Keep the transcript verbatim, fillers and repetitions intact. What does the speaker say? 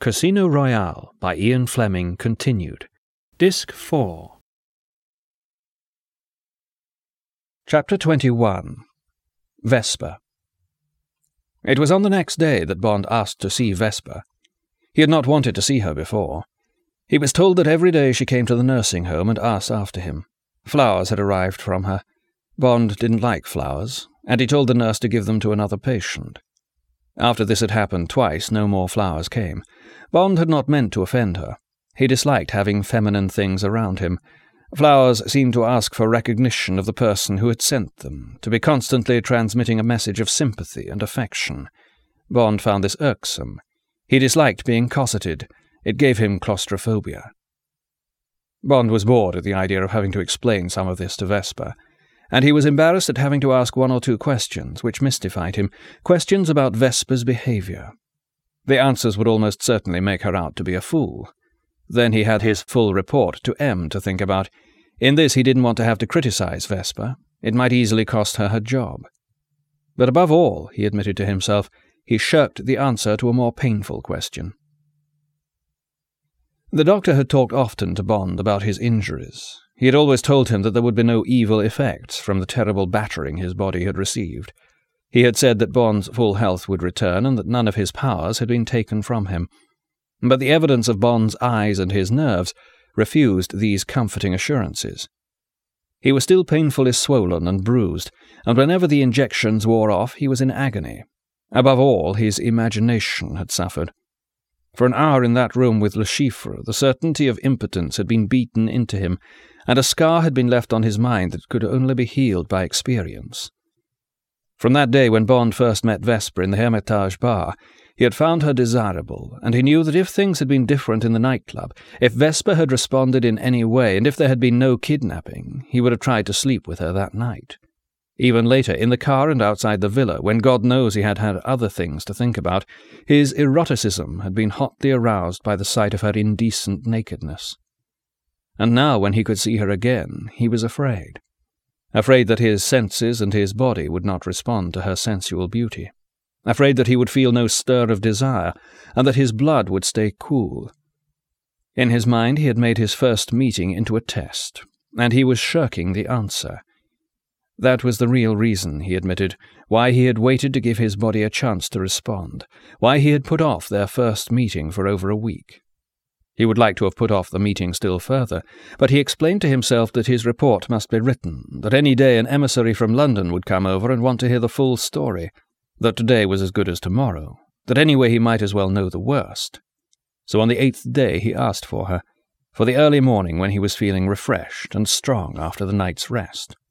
Casino Royale by Ian Fleming continued. Disc four. Chapter twenty-one. Vesper. It was on the next day that Bond asked to see Vesper. He had not wanted to see her before. He was told that every day she came to the nursing home and asked after him. Flowers had arrived from her. Bond didn't like flowers, and he told the nurse to give them to another patient. After this had happened twice, no more flowers came. Bond had not meant to offend her. He disliked having feminine things around him. Flowers seemed to ask for recognition of the person who had sent them, to be constantly transmitting a message of sympathy and affection. Bond found this irksome. He disliked being cosseted. It gave him claustrophobia. Bond was bored at the idea of having to explain some of this to Vesper, and he was embarrassed at having to ask one or two questions, which mystified him, questions about Vesper's behaviour. The answers would almost certainly make her out to be a fool. Then he had his full report to M to think about. In this he didn't want to have to criticize Vesper. It might easily cost her her job. But above all, he admitted to himself, he shirked the answer to a more painful question. The doctor had talked often to Bond about his injuries. He had always told him that there would be no evil effects from the terrible battering his body had received. He had said that Bond's full health would return and that none of his powers had been taken from him. But the evidence of Bond's eyes and his nerves refused these comforting assurances. He was still painfully swollen and bruised, and whenever the injections wore off he was in agony. Above all, his imagination had suffered. For an hour in that room with Le Chiffre, the certainty of impotence had been beaten into him, and a scar had been left on his mind that could only be healed by experience. From that day when Bond first met Vesper in the Hermitage bar, he had found her desirable, and he knew that if things had been different in the nightclub, if Vesper had responded in any way, and if there had been no kidnapping, he would have tried to sleep with her that night. Even later, in the car and outside the villa, when God knows he had had other things to think about, his eroticism had been hotly aroused by the sight of her indecent nakedness. And now, when he could see her again, he was afraid. Afraid that his senses and his body would not respond to her sensual beauty. Afraid that he would feel no stir of desire, and that his blood would stay cool. In his mind he had made his first meeting into a test, and he was shirking the answer. That was the real reason, he admitted, why he had waited to give his body a chance to respond, why he had put off their first meeting for over a week. He would like to have put off the meeting still further, but he explained to himself that his report must be written, that any day an emissary from London would come over and want to hear the full story, that today was as good as tomorrow, that anyway he might as well know the worst. So on the eighth day he asked for her, for the early morning when he was feeling refreshed and strong after the night's rest.